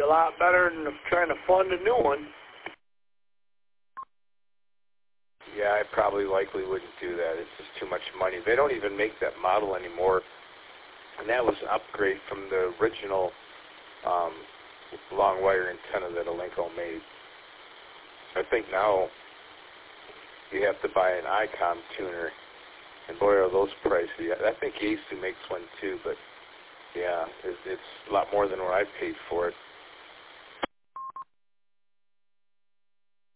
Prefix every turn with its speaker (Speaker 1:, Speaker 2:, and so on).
Speaker 1: lot better than trying to fund a new one.
Speaker 2: Yeah, I probably likely wouldn't do that. It's just too much money. They don't even make that model anymore. And that was an upgrade from the original long wire antenna that Elenco made. I think now you have to buy an ICOM tuner, and boy, are those pricey. I think Yaesu makes one too, but yeah, it's a lot more than what I paid for it.